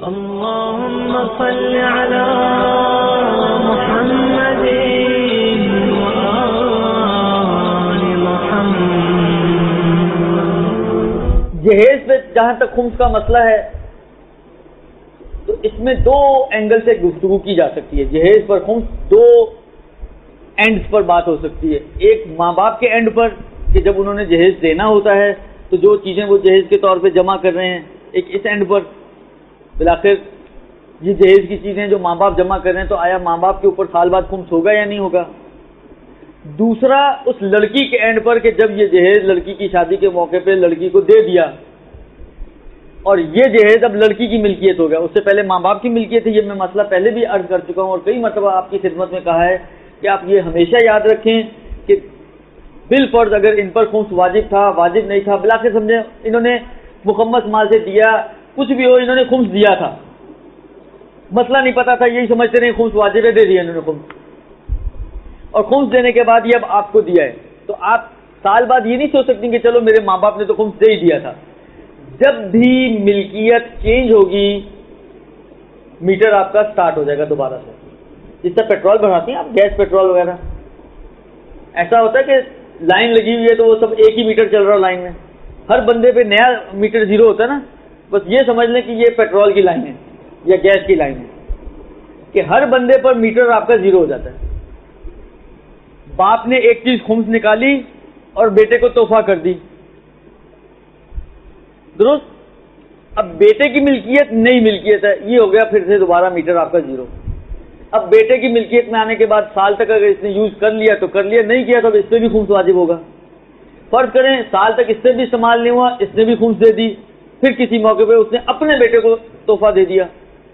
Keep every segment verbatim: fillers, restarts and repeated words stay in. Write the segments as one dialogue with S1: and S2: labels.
S1: اللهم صل على محمد وآل محمد۔
S2: جہیز پہ جہاں تک خمس کا مسئلہ ہے تو اس میں دو اینگل سے گفتگو کی جا سکتی ہے۔ جہیز پر خمس دو اینڈز پر بات ہو سکتی ہے۔ ایک ماں باپ کے اینڈ پر کہ جب انہوں نے جہیز دینا ہوتا ہے تو جو چیزیں وہ جہیز کے طور پہ جمع کر رہے ہیں، ایک اس اینڈ پر بالآخر یہ جہیز کی چیزیں جو ماں باپ جمع کر رہے ہیں تو آیا ماں باپ کے اوپر سال بعد خمس ہوگا یا نہیں ہوگا۔ دوسرا اس لڑکی کے اینڈ پر کہ جب یہ جہیز لڑکی کی شادی کے موقع پہ لڑکی کو دے دیا اور یہ جہیز اب لڑکی کی ملکیت ہو گیا، اس سے پہلے ماں باپ کی ملکیت ہے۔ یہ میں مسئلہ پہلے بھی عرض کر چکا ہوں اور کئی مرتبہ آپ کی خدمت میں کہا ہے کہ آپ یہ ہمیشہ یاد رکھیں کہ بالفرض اگر ان پر خمس واجب تھا واجب نہیں تھا، بلاخر سمجھیں انہوں نے مخمس مال سے دیا، کچھ بھی ہو انہوں نے خمس دیا تھا، مسئلہ نہیں پتا تھا، یہی سمجھتے رہے خمس واجب ہے، دے دیا انہوں نے خمس، اور خمس دینے کے بعد یہ اب آپ کو دیا ہے تو آپ سال بعد یہ نہیں سوچ سکتے کہ چلو میرے ماں باپ نے تو خمس دے ہی دیا تھا۔ جب بھی ملکیت چینج ہوگی میٹر آپ کا سٹارٹ ہو جائے گا دوبارہ سے، جس سے پیٹرول بڑھاتی ہیں آپ، گیس پیٹرول وغیرہ، ایسا ہوتا ہے کہ لائن لگی ہوئی ہے تو وہ سب ایک ہی میٹر چل رہا لائن میں، ہر بندے پہ نیا میٹر زیرو ہوتا ہے نا، بس یہ سمجھ لیں کہ یہ پیٹرول کی لائن ہے یا گیس کی لائن ہے کہ ہر بندے پر میٹر آپ کا زیرو ہو جاتا ہے۔ باپ نے ایک چیز خمس نکالی اور بیٹے کو تحفہ کر دی، درست، اب بیٹے کی ملکیت نئی ملکیت ہے، یہ ہو گیا پھر سے دوبارہ میٹر آپ کا زیرو۔ اب بیٹے کی ملکیت میں آنے کے بعد سال تک اگر اس نے یوز کر لیا تو کر لیا، نہیں کیا تو اس پہ بھی خمس واجب ہوگا۔ فرض کریں سال تک اس سے بھی استعمال نہیں ہوا، اس نے بھی خمس دے دی، پھر کسی موقع پہ اس نے اپنے بیٹے کو تحفہ دے دیا،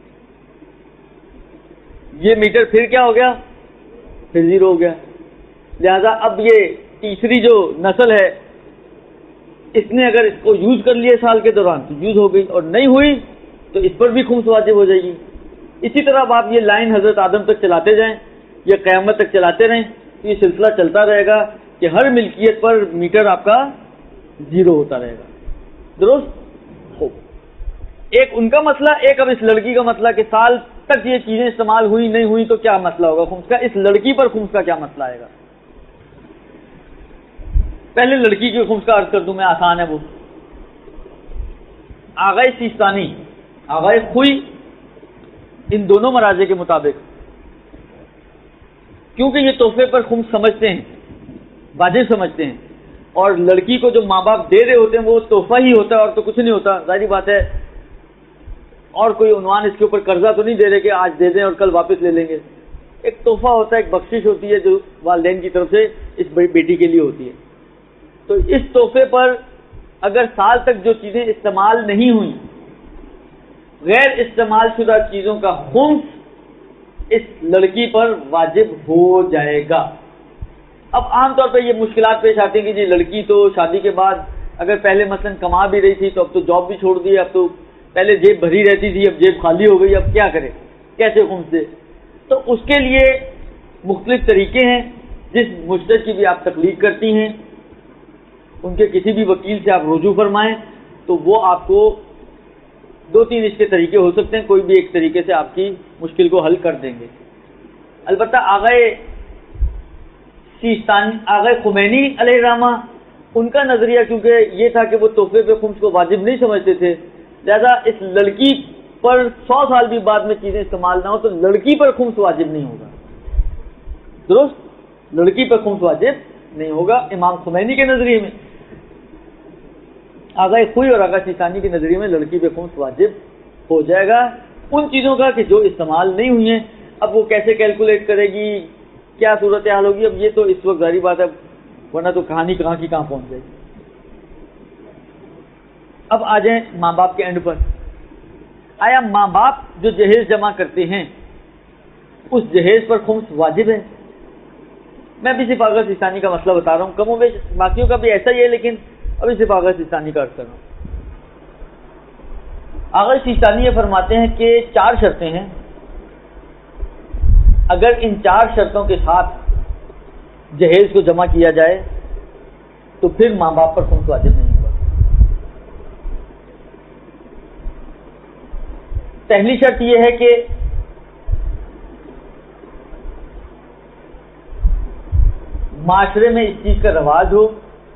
S2: یہ میٹر پھر کیا ہو گیا، پھر زیرو ہو گیا۔ لہذا اب یہ تیسری جو نسل ہے اس نے اگر اس کو یوز کر لیا سال کے دوران تو یوز ہو گئی، اور نہیں ہوئی تو اس پر بھی خمس واجب ہو جائے گی۔ اسی طرح اب آپ یہ لائن حضرت آدم تک چلاتے جائیں یا قیامت تک چلاتے رہیں تو یہ سلسلہ چلتا رہے گا کہ ہر ملکیت پر میٹر آپ کا زیرو ہوتا رہے گا، درست۔ ایک ان کا مسئلہ، ایک اب اس لڑکی کا مسئلہ کہ سال تک یہ چیزیں استعمال ہوئی نہیں ہوئی تو کیا مسئلہ ہوگا خمس کا، اس لڑکی پر خمس کا کیا مسئلہ آئے گا۔ پہلے لڑکی کی خمس کا عرض کر دوں میں، آسان ہے وہ۔ آغائے سیستانی، آغائے خوئی، ان دونوں مراجع کے مطابق کیونکہ یہ تحفے پر خمس سمجھتے ہیں، واجب سمجھتے ہیں، اور لڑکی کو جو ماں باپ دے رہے ہوتے ہیں وہ تحفہ ہی ہوتا ہے اور تو کچھ نہیں ہوتا، ظاہری بات ہے، اور کوئی عنوان اس کے اوپر قرضہ تو نہیں دے رہے کہ آج دے دیں اور کل واپس لے لیں گے، ایک تحفہ ہوتا ہے، ایک بخشش ہوتی ہے جو والدین کی طرف سے اس بیٹی کے لیے ہوتی ہے۔ تو اس تحفے پر اگر سال تک جو چیزیں استعمال نہیں ہوئیں، غیر استعمال شدہ چیزوں کا خمس اس لڑکی پر واجب ہو جائے گا۔ اب عام طور پہ یہ مشکلات پیش آتی ہیں کہ جی لڑکی تو شادی کے بعد اگر پہلے مثلا کما بھی رہی تھی تو اب تو جاب بھی چھوڑ دی، اب تو پہلے جیب بھری رہتی تھی اب جیب خالی ہو گئی، اب کیا کرے، کیسے خمس دے۔ تو اس کے لیے مختلف طریقے ہیں، جس مجتہد کی بھی آپ تقلید کرتی ہیں ان کے کسی بھی وکیل سے آپ رجوع فرمائیں تو وہ آپ کو دو تین اس کے طریقے ہو سکتے ہیں، کوئی بھی ایک طریقے سے آپ کی مشکل کو حل کر دیں گے۔ البتہ آغائے سیستانی، آغائے خمینی علیہ الرحمہ، ان کا نظریہ کیونکہ یہ تھا کہ وہ تحفے پہ خمس کو واجب نہیں سمجھتے تھے، لہذا اس لڑکی پر سو سال بھی بعد میں چیزیں استعمال نہ ہو تو لڑکی پر خمس واجب نہیں ہوگا، درست، لڑکی پر خمس واجب نہیں ہوگا امام خمینی کے نظریے میں۔ آغائے خوئی اور آغا سیستانی کے نظریے میں لڑکی پہ خمس واجب ہو جائے گا ان چیزوں کا کہ جو استعمال نہیں ہوئی ہیں۔ اب وہ کیسے کیلکولیٹ کرے گی، کیا صورتحال ہوگی، اب یہ تو اس وقت ظاہری بات ہے، ورنہ تو کہانی کہاں کی کہاں پہنچ جائے گی۔ اب آ جائیں ماں باپ کے اینڈ پر، آیا ماں باپ جو جہیز جمع کرتے ہیں اس جہیز پر خمس واجب ہے؟ میں بھی صرف آغا سیستانی کا مسئلہ بتا رہا ہوں، کم و بیش باقیوں کا بھی ایسا ہی ہے، لیکن ابھی صرف آغا سیستانی کا عرض کر رہا ہوں۔ آغا سیستانی یہ فرماتے ہیں کہ چار شرطیں ہیں، اگر ان چار شرطوں کے ساتھ جہیز کو جمع کیا جائے تو پھر ماں باپ پر خمس واجب نہیں ہوگا۔ پہلی شرط یہ ہے کہ معاشرے میں اس چیز کا رواج ہو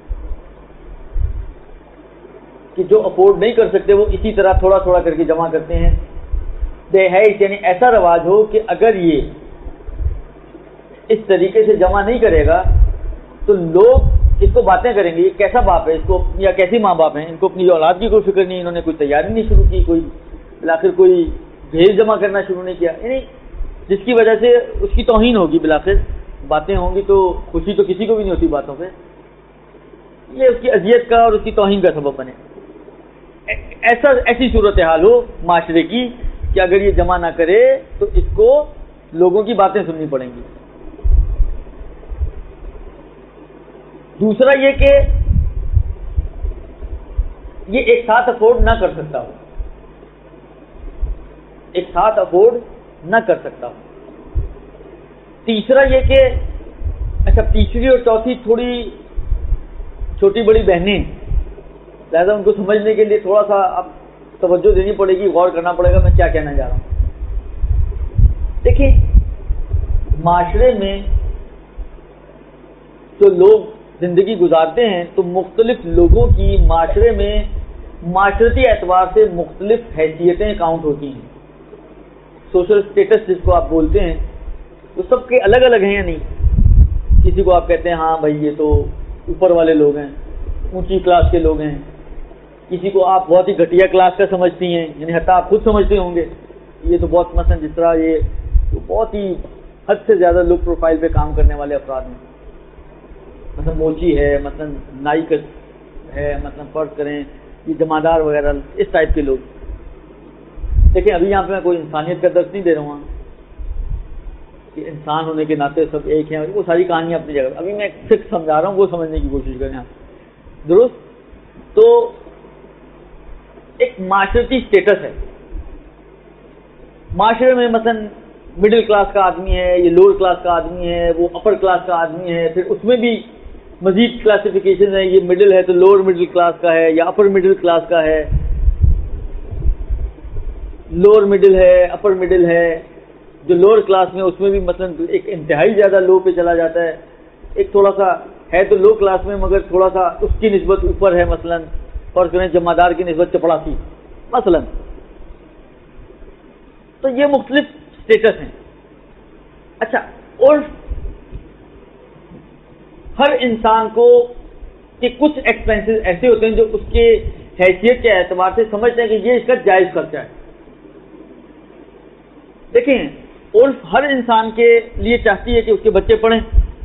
S2: کہ جو افورڈ نہیں کر سکتے وہ اسی طرح تھوڑا تھوڑا کر کے جمع کرتے ہیں. دہائش یعنی ایسا رواج ہو کہ اگر یہ اس طریقے سے جمع نہیں کرے گا تو لوگ اس کو باتیں کریں گے یہ کیسا باپ ہے اس کو یا کیسی ماں باپ ہیں, ان کو اپنی اولاد کی کوئی فکر نہیں, انہوں نے کوئی تیاری نہیں شروع کی, کوئی بلاخر کوئی بھیج جمع کرنا شروع نہیں کیا, یعنی جس کی وجہ سے اس کی توہین ہوگی. بلاخر باتیں ہوں گی تو خوشی تو کسی کو بھی نہیں ہوتی باتوں پہ, یہ اس کی اذیت کا اور اس کی توہین کا سبب بنے. ایسا ایسی صورتحال ہو معاشرے کی کہ اگر یہ جمع نہ کرے تو اس کو لوگوں کی باتیں سننی پڑیں گی. دوسرا یہ کہ یہ ایک ساتھ افورڈ نہ کر سکتا ہو, ایک ساتھ افورڈ نہ کر سکتا ہو. تیسرا یہ کہ اچھا تیسری اور چوتھی تھوڑی چھوٹی بڑی بہنیں, لہذا ان کو سمجھنے کے لیے تھوڑا سا اب توجہ دینی پڑے گی, غور کرنا پڑے گا میں کیا کہنا جا رہا ہوں. دیکھیں معاشرے میں جو لوگ زندگی گزارتے ہیں تو مختلف لوگوں کی معاشرے میں معاشرتی اعتبار سے مختلف حیثیتیں کاؤنٹ ہوتی ہیں. سوشل اسٹیٹس جس کو آپ بولتے ہیں وہ سب کے الگ الگ ہیں یا نہیں. کسی کو آپ کہتے ہیں ہاں بھائی یہ تو اوپر والے لوگ ہیں, اونچی کلاس کے لوگ ہیں, کسی کو آپ بہت ہی گھٹیا کلاس کا سمجھتی ہیں, یعنی حتیٰ آپ خود سمجھتے ہوں گے یہ تو بہت مثلا جس طرح یہ بہت ہی حد سے زیادہ لو پروفائل پہ کام کرنے والے افراد ہیں, مثلا موچی ہے, مثلا نائی ہے, مثلا فرض کریں یہ جمعدار وغیرہ اس ٹائپ کے لوگ. دیکھیں ابھی یہاں پہ میں کوئی انسانیت کا درس نہیں دے رہا ہوں کہ انسان ہونے کے ناطے سب ایک ہیں, وہ ساری کہانیاں اپنی جگہ. ابھی میں صرف سمجھا رہا ہوں, وہ سمجھنے کی کوشش کریں آپ درست. تو ایک معاشرتی اسٹیٹس ہے معاشرے میں, مثلا مڈل کلاس کا آدمی ہے, یہ لوور کلاس کا آدمی ہے, وہ اپر کلاس کا آدمی ہے, پھر اس میں بھی مزید کلاسیفیکیشن ہے, یہ مڈل ہے تو لوور مڈل کلاس کا ہے یا اپر مڈل کلاس کا ہے, لوور مڈل ہے, اپر مڈل ہے. جو لوور کلاس میں اس میں بھی مثلا ایک انتہائی زیادہ لو پہ چلا جاتا ہے, ایک تھوڑا سا ہے تو لو کلاس میں مگر تھوڑا سا اس کی نسبت اوپر ہے, مثلا فرض کریں جمعدار کی نسبت چپڑاسی مثلا. تو یہ مختلف اسٹیٹس ہیں. اچھا اور ہر انسان کو کہ کچھ ایکسپینسز ایسے ہوتے ہیں جو اس کے حیثیت کے اعتبار سے سمجھتے ہیں کہ یہ اس کا جائز خرچہ ہے. دیکھیں عرف ہر انسان کے لیے چاہتی ہے کہ اس کے بچے پڑھیں.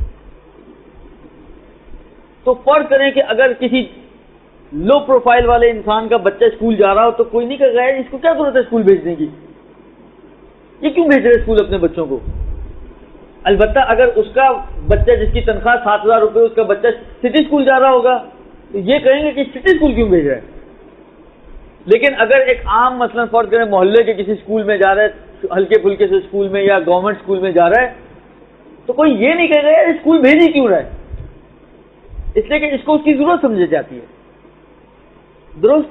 S2: تو فرض کریں کہ اگر کسی لو پروفائل والے انسان کا بچہ اسکول جا رہا ہو تو کوئی نہیں کہے گا اس کو کیا ضرورت ہے اسکول بھیجنے کی, یہ کیوں بھیج رہے اسکول اپنے بچوں کو. البتہ اگر اس کا بچہ جس کی تنخواہ سات ہزار روپے اس کا بچہ سٹی اسکول جا رہا ہوگا تو یہ کہیں گے کہ سٹی اسکول کیوں بھیج رہا ہے. لیکن اگر ایک عام مثلا فرض کریں محلے کے کسی اسکول میں جا رہا ہے, ہلکے پھلکے سے اسکول میں یا گورنمنٹ اسکول میں جا رہا ہے, تو کوئی یہ نہیں کہے گا اسکول بھیج ہی کیوں رہا ہے, اس لیے کہ اس کو اس کی ضرورت سمجھی جاتی ہے. درست.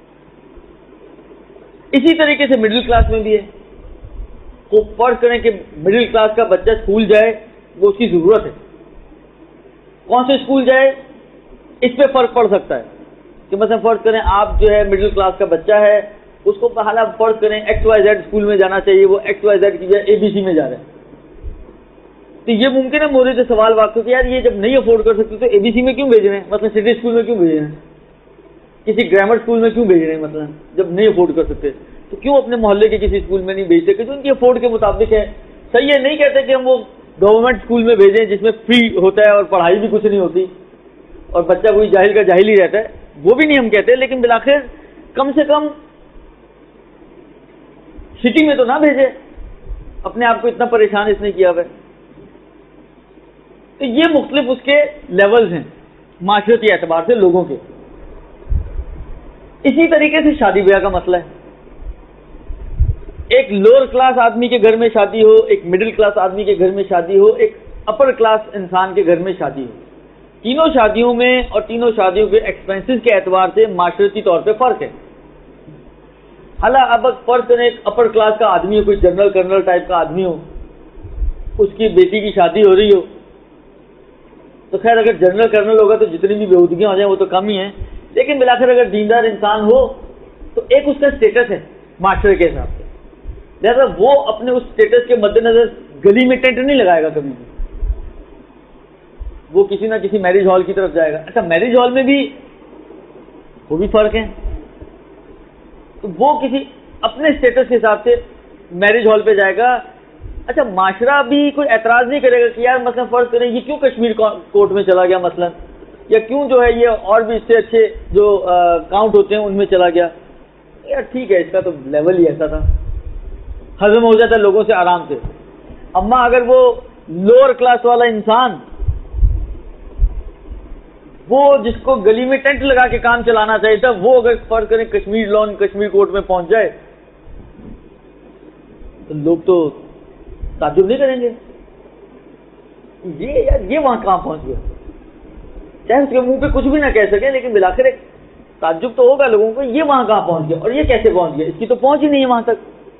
S2: اسی طریقے سے مڈل کلاس میں بھی ہے. تو فرض کریں کہ مڈل کلاس کا بچہ اسکول جائے وہ اس کی ضرورت ہے. کون سے اسکول جائے اس پہ فرق پڑ سکتا ہے کہ مثلا فرض کریں آپ جو ہے مڈل کلاس کا بچہ ہے, اس کو حالانکہ فرض کریں ایکس وائی زیڈ اسکول میں جانا چاہیے, وہ ایکس وائی زیڈ کی جگہ اے بی سی میں جا رہا ہے. تو یہ ممکن ہے مورد سوال واقع کہ یار یہ جب نہیں افورڈ کر سکتے تو اے بی سی میں کیوں بھیج رہے ہیں, مثلا سٹی اسکول میں کیوں بھیج رہے ہیں, کسی گرامر اسکول میں کیوں بھیج رہے ہیں, مثلا جب نہیں افورڈ کر سکتے تو کیوں اپنے محلے کے کسی اسکول میں نہیں بھیجتے کہ جو ان کی افورڈ کے مطابق ہے. صحیح ہے, نہیں کہتے کہ ہم وہ گورنمنٹ اسکول میں بھیجیں جس میں فری ہوتا ہے اور پڑھائی بھی کچھ نہیں ہوتی اور بچہ کوئی جاہل کا جاہل ہی رہتا ہے, وہ بھی نہیں ہم کہتے, لیکن بالآخر کم سے کم سٹی میں تو نہ بھیجے, اپنے آپ کو اتنا پریشان اس نے کیا ہوا ہے. تو یہ مختلف اس کے لیولز ہیں معاشرتی اعتبار سے لوگوں کے. اسی طریقے سے شادی بیاہ کا مسئلہ ہے. ایک لوور کلاس آدمی کے گھر میں شادی ہو, ایک مڈل کلاس آدمی کے گھر میں شادی ہو, ایک اپر کلاس انسان کے گھر میں شادی ہو, تینوں شادیوں میں اور تینوں شادیوں کے ایکسپینسز کے اعتبار سے معاشرتی طور پہ فرق ہے. حالانکہ اب فرض کریں ایک اپر کلاس کا آدمی ہو, کوئی جنرل کرنل ٹائپ کا آدمی ہو, اس کی بیٹی کی شادی ہو رہی ہو, تو خیر اگر جنرل کرنل ہوگا تو جتنی بھی بےودگیاں ہو جائیں وہ تو کم ہی ہیں, لیکن بلاخر اگر دیندار انسان ہو تو ایک اس کا اسٹیٹس ہے معاشرے کے حساب سے, لہٰذا وہ اپنے اس اسٹیٹس کے مد نظر گلی میں ٹینٹ نہیں لگائے گا کبھی بھی, وہ کسی نہ کسی میرج ہال کی طرف جائے گا. اچھا میرج ہال میں بھی وہ بھی فرق ہے, تو وہ کسی اپنے اسٹیٹس کے حساب سے میرج ہال پہ جائے گا. اچھا معاشرہ بھی کوئی اعتراض نہیں کرے گا کہ یار مثلا فرض کریں یہ کیوں کشمیر کورٹ میں چلا گیا مثلا, یا کیوں جو ہے یہ اور بھی اس سے اچھے جو کاؤنٹ ہوتے ہیں ان میں چلا گیا. یار ٹھیک ہے, اس کا تو لیول ہی ایسا تھا, ہضم ہو جاتا ہے لوگوں سے آرام سے. اما اگر وہ لوور کلاس والا انسان, وہ جس کو گلی میں ٹینٹ لگا کے کام چلانا چاہیے تھا, وہ اگر فرض کریں کشمیر لون کشمیر کورٹ میں پہنچ جائے تو لوگ تو تعجب نہیں کریں گے, یہ یار یہ وہاں کہاں پہنچ گیا. چاہے اس کے منہ پہ کچھ بھی نہ کہہ سکیں, لیکن بلاخر ایک تعجب تو ہوگا لوگوں کو, یہ وہاں کہاں پہنچ گیا اور یہ کیسے پہنچ گیا, اس کی تو پہنچ ہی نہیں ہے وہاں تک.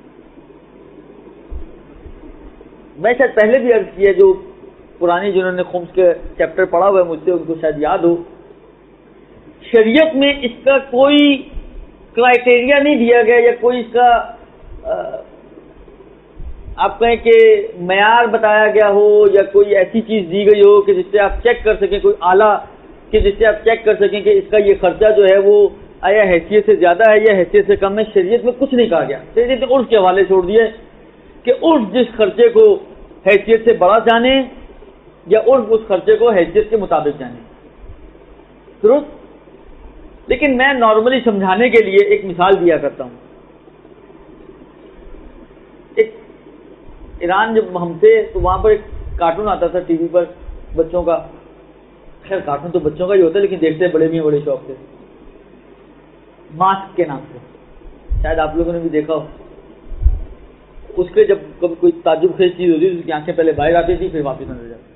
S2: میں شاید پہلے بھی عرض کیا, جو پرانی جنہوں نے خمس کے چیپٹر پڑھا ہوا ہے مجھ سے ان کو شاید یاد ہو, شریعت میں اس کا کوئی کرائٹیریا نہیں دیا گیا یا کوئی اس کا آپ کہیں کہ معیار بتایا گیا ہو یا کوئی ایسی چیز دی گئی ہو کہ جس سے آپ چیک کر سکیں, کوئی آلہ کہ جس سے آپ چیک کر سکیں کہ اس کا یہ خرچہ جو ہے وہ آیا حیثیت سے زیادہ ہے یا حیثیت سے کم ہے. شریعت میں کچھ نہیں کہا گیا, شریعت نے عرف کے حوالے چھوڑ دیا کہ عرف جس خرچے کو حیثیت سے بڑا جانے یا عرف اس خرچے کو حیثیت کے مطابق جانے. درست. لیکن میں نارملی سمجھانے کے لیے ایک مثال دیا کرتا ہوں. ایک ایران جب ہم تھے تو وہاں پر ایک کارٹون آتا تھا ٹی وی پر بچوں کا, خیر کارٹون تو بچوں کا ہی ہوتا ہے لیکن دیکھتے بڑے بھی بڑے شوق سے, ماسک کے نام سے, شاید آپ لوگوں نے بھی دیکھا ہو. اس کے جب کبھی کوئی تعجب خیز چیز ہوتی تھی اس کی آنکھیں پہلے باہر آتی تھی پھر واپس اندر جاتی.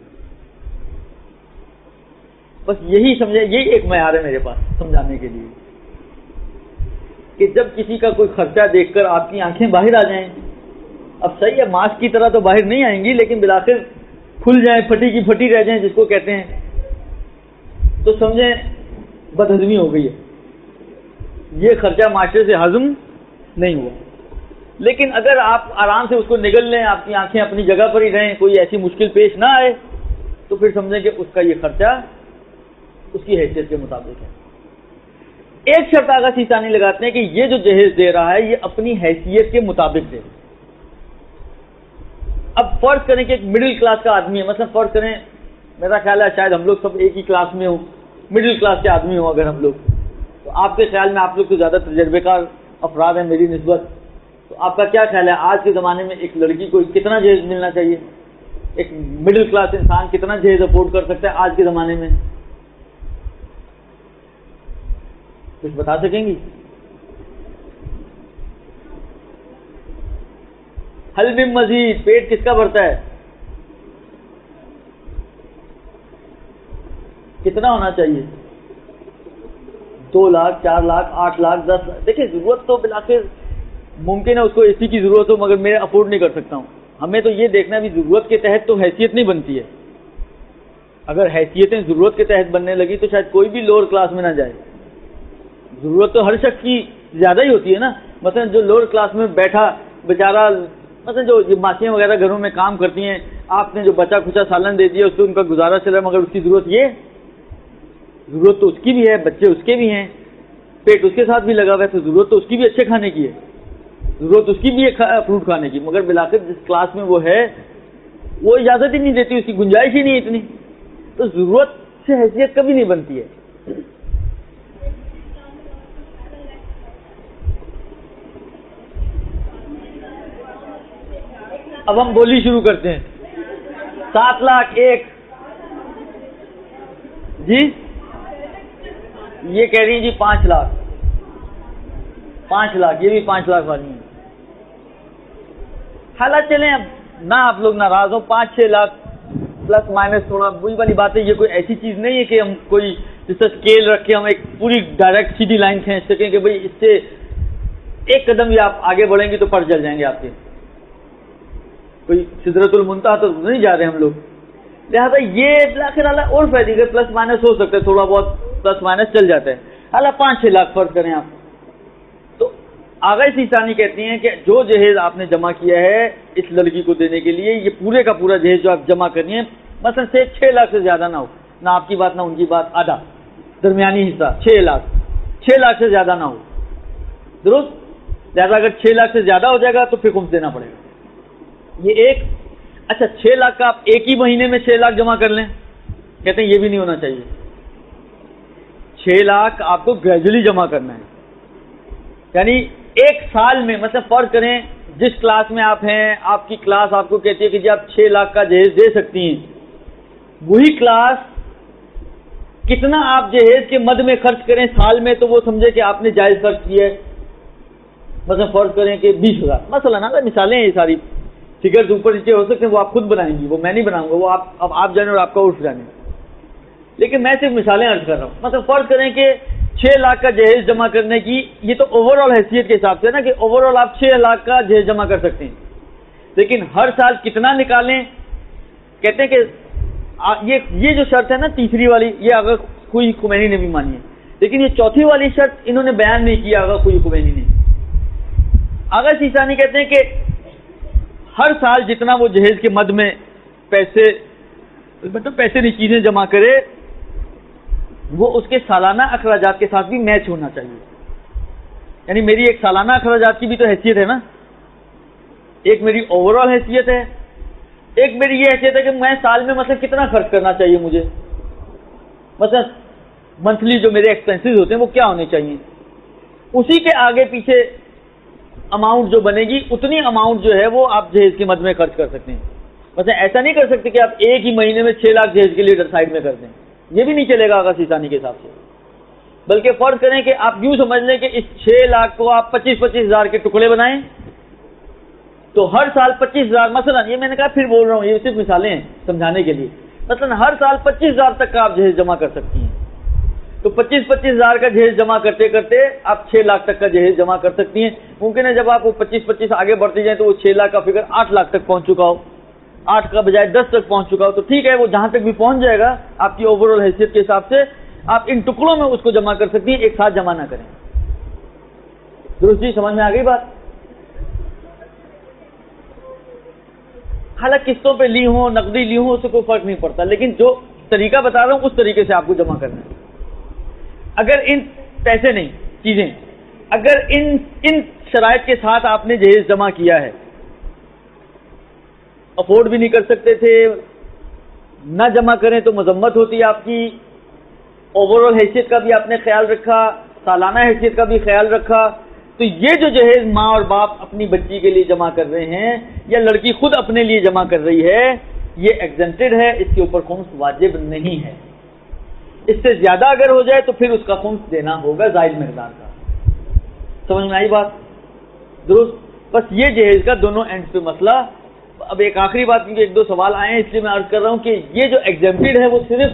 S2: بس یہی سمجھے, یہی ایک معیار ہے میرے پاس سمجھانے کے لیے کہ جب کسی کا کوئی خرچہ دیکھ کر آپ کی آنکھیں باہر آ جائیں, اب صحیح ہے ماسک کی طرح تو باہر نہیں آئیں گی لیکن بلاخر کھل جائیں, پھٹی کی پھٹی رہ جائیں جس کو کہتے ہیں, تو سمجھیں بدہضمی ہو گئی ہے, یہ خرچہ معاشرے سے ہضم نہیں ہوا. لیکن اگر آپ آرام سے اس کو نگل لیں, آپ کی آنکھیں اپنی جگہ پر ہی رہیں, کوئی ایسی مشکل پیش نہ آئے, تو پھر سمجھیں کہ اس کا یہ خرچہ اس کی حیثیت کے مطابق ہے. ایک شرط آگا سیسانی لگاتے ہیں کہ یہ جو جہیز دے رہا ہے یہ اپنی حیثیت کے مطابق دے. اب فرض کریں کہ ایک مڈل کلاس کا آدمی ہے, مثلا فرض کریں میرا خیال ہے شاید ہم لوگ سب ایک ہی کلاس میں ہوں, مڈل کلاس کے آدمی ہوں اگر ہم لوگ, تو آپ کے خیال میں آپ لوگ تو زیادہ تجربے کار افراد ہیں میری نسبت, تو آپ کا کیا خیال ہے آج کے زمانے میں ایک لڑکی کو کتنا جہیز ملنا چاہیے, ایک مڈل کلاس انسان کتنا جہیز افورڈ کر سکتا ہے آج کے زمانے میں, کچھ بتا سکیں گی؟ حل بن مزید, پیٹ کس کا بھرتا ہے, کتنا ہونا چاہیے؟ دو لاکھ, چار لاکھ, آٹھ لاکھ, دس لاکھ. دیکھیں ضرورت تو بلاخر ممکن ہے اس کو اسی کی ضرورت ہو مگر میں افورڈ نہیں کر سکتا ہوں. ہمیں تو یہ دیکھنا بھی ضرورت کے تحت تو حیثیت نہیں بنتی ہے. اگر حیثیتیں ضرورت کے تحت بننے لگی تو شاید کوئی بھی لوور کلاس میں نہ جائے. ضرورت تو ہر شخص کی زیادہ ہی ہوتی ہے نا. مثلا جو لوور کلاس میں بیٹھا بیچارہ, مثلا جو ماسیاں وغیرہ گھروں میں کام کرتی ہیں, آپ نے جو بچا کھچا سالن دے دیا اس سے ان کا گزارا چلا, مگر اس کی ضرورت یہ ضرورت تو اس کی بھی ہے, بچے اس کے بھی ہیں, پیٹ اس کے ساتھ بھی لگا ہوا ہے, تو ضرورت تو اس کی بھی اچھے کھانے کی ہے, ضرورت اس کی بھی ہے فروٹ کھانے کی, مگر بلاخر جس کلاس میں وہ ہے وہ اجازت ہی نہیں دیتی, اس کی گنجائش ہی نہیں اتنی, تو ضرورت سے حیثیت کبھی نہیں بنتی ہے. اب ہم بولی شروع کرتے ہیں. سات لاکھ ایک, جی یہ کہہ رہی ہیں جی پانچ لاکھ, پانچ لاکھ یہ بھی پانچ لاکھ والی ہیں. حالات چلیں اب نہ آپ لوگ ناراض ہو, پانچ چھ لاکھ پلس مائنس تھوڑا وہی والی بات ہے. یہ کوئی ایسی چیز نہیں ہے کہ ہم کوئی جس سے اسکیل رکھ کے ہم ایک پوری ڈائریکٹ سیدھی لائن کھینچ سکیں کہ بھئی اس سے ایک قدم بھی آپ آگے بڑھیں گے تو پر چل جائیں گے آپ کے. کوئی سدرت المنتہا تو نہیں جا رہے ہم لوگ. لہٰذا یہ آخر اللہ اور فائدے کا پلس مائنس ہو سکتا ہے, تھوڑا بہت پلس مائنس چل جاتا ہے. اللہ پانچ چھ لاکھ فرض کریں آپ, تو آغا سیستانی کہتی ہیں کہ جو جہیز آپ نے جمع کیا ہے اس لڑکی کو دینے کے لیے, یہ پورے کا پورا جہیز جو آپ جمع کرنی ہے مثلا سے چھ لاکھ سے زیادہ نہ ہو, نہ آپ کی بات نہ ان کی بات, آدھا درمیانی حصہ چھ لاکھ چھ لاکھ سے زیادہ نہ ہو, درست. لہٰذا اگر چھ لاکھ سے زیادہ ہو جائے گا تو پھر خمس دینا پڑے گا. یہ ایک. اچھا چھ لاکھ کا آپ ایک ہی مہینے میں چھ لاکھ جمع کر لیں, کہتے ہیں یہ بھی نہیں ہونا چاہیے. چھ لاکھ آپ کو گریجولی جمع کرنا ہے, یعنی ایک سال میں. مثلا فرض کریں جس کلاس میں آپ ہیں, آپ کی کلاس آپ کو کہتی ہے کہ جی آپ چھ لاکھ کا جہیز دے سکتی ہیں, وہی کلاس کتنا آپ جہیز کے مد میں خرچ کریں سال میں تو وہ سمجھے کہ آپ نے جائز خرچ کیا ہے. مثلا فرض کریں کہ بیس ہزار مثلا نا, مثالیں ہیں یہ ساری, فگرز اوپر نیچے ہو سکتے ہیں, وہ آپ خود بنائیں گی, وہ میں نہیں بناؤں گا, وہ آپ اب آپ جانیں اور آپ کا عرف جانیں. لیکن میں صرف مثالیں عرض کر رہا ہوں. مثلا فرض کریں کہ چھ لاکھ کا جہیز جمع کرنے کی, یہ تو اوور آل حیثیت کے حساب سے نا کہ اوور آل آپ چھ لاکھ کا جہیز جمع کر سکتے ہیں, لیکن ہر سال کتنا نکالیں. کہتے ہیں کہ یہ یہ جو شرط ہے نا تیسری والی, یہ آغا خوئی خمینی نے بھی مانی ہے, لیکن یہ چوتھی والی شرط انہوں نے بیان نہیں کیا آغا خوئی خمینی نے. آغا سیستانی کہتے ہیں کہ ہر سال جتنا وہ جہیز کے مد میں پیسے مطلب پیسے نہیں چیزیں جمع کرے, وہ اس کے سالانہ اخراجات کے ساتھ بھی میچ ہونا چاہیے. یعنی میری ایک سالانہ اخراجات کی بھی تو حیثیت ہے نا, ایک میری اوور آل حیثیت ہے, ایک میری یہ حیثیت ہے کہ میں سال میں مثلا کتنا خرچ کرنا چاہیے مجھے, مثلا منتھلی جو میرے ایکسپینسز ہوتے ہیں وہ کیا ہونے چاہیے. اسی کے آگے پیچھے اماؤنٹ جو بنے گی اتنی اماؤنٹ جو ہے وہ آپ جہیز کی مد میں خرچ کر سکتے ہیں. مثلا ایسا نہیں کر سکتے کہ آپ ایک ہی مہینے میں چھ لاکھ جہیز کے لیے سائڈ میں کر دیں, یہ بھی نہیں چلے گا آغا سیستانی کے حساب سے. بلکہ فرض کریں کہ آپ یوں سمجھ لیں کہ اس چھ لاکھ کو آپ پچیس پچیس ہزار کے ٹکڑے بنائیں, تو ہر سال پچیس ہزار مثلا, یہ میں نے کہا پھر بول رہا ہوں, یہ صرف مثالیں ہیں سمجھانے کے لیے. مثلا ہر سال پچیس ہزار تک کا آپ جہیز جمع کر سکتی ہیں, تو پچیس پچیس ہزار کا جہیز جمع کرتے کرتے آپ چھ لاکھ تک کا جہیز جمع کر سکتی ہیں. ممکن ہے جب آپ وہ پچیس پچیس آگے بڑھتے جائیں تو وہ چھ لاکھ کا فگر آٹھ لاکھ تک پہنچ چکا ہو, آٹھ کا بجائے دس تک پہنچ چکا ہو, تو ٹھیک ہے وہ جہاں تک بھی پہنچ جائے گا آپ کی اوور آل حیثیت کے حساب سے آپ ان ٹکڑوں میں اس کو جمع کر سکتی ہیں, ایک ساتھ جمع نہ کریں. درست جی, سمجھ میں آ گئی بات. حالانکہ قسطوں پہ لی ہوں نقدی لی ہوں اس سے کوئی فرق نہیں پڑتا, لیکن جو طریقہ بتا رہا ہوں اس طریقے سے آپ کو جمع کرنا ہے. اگر ان پیسے نہیں چیزیں, اگر ان ان شرائط کے ساتھ آپ نے جہیز جمع کیا ہے, افورڈ بھی نہیں کر سکتے تھے, نہ جمع کریں تو مذمت ہوتی ہے آپ کی, اوور آل حیثیت کا بھی آپ نے خیال رکھا, سالانہ حیثیت کا بھی خیال رکھا, تو یہ جو جہیز ماں اور باپ اپنی بچی کے لیے جمع کر رہے ہیں یا لڑکی خود اپنے لیے جمع کر رہی ہے, یہ ایگزمپٹڈ ہے, اس کے اوپر خمس واجب نہیں ہے. اس سے زیادہ اگر ہو جائے تو پھر اس کا خمس دینا ہوگا زائد مقدار کا. سمجھ میں آئی بات؟ درست. بس یہ جہیز کا دونوں اینڈ پہ مسئلہ. اب ایک آخری بات, کیونکہ ایک دو سوال آئے ہیں اس لیے میں عرض کر رہا ہوں کہ یہ جو ایگزمپٹڈ ہے وہ صرف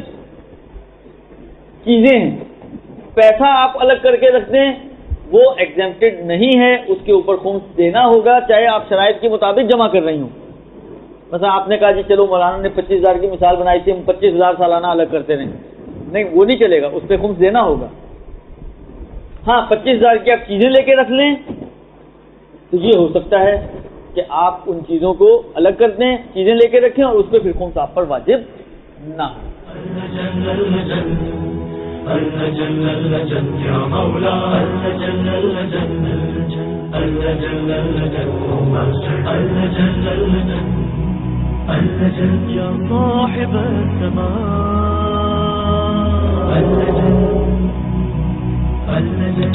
S2: چیزیں ہیں, پیسہ آپ الگ کر کے رکھ دیں وہ ایگزمپٹڈ نہیں ہے, اس کے اوپر خمس دینا ہوگا چاہے آپ شرائط کے مطابق جمع کر رہی ہوں. مثلا آپ نے کہا جی چلو مولانا نے پچیس ہزار کی مثال بنائی تھی, ہم پچیس ہزار سالانہ الگ کرتے رہیں, نہیں وہ نہیں چلے گا, اس پہ خمس دینا ہوگا. ہاں پچیس ہزار کی آپ چیزیں لے کے رکھ لیں تو یہ ہو سکتا ہے کہ آپ ان چیزوں کو الگ کر دیں, چیزیں لے کے رکھیں اور اس پہ پھر خمس آپ پر واجب نہ ہو.
S1: يا صاحب السماء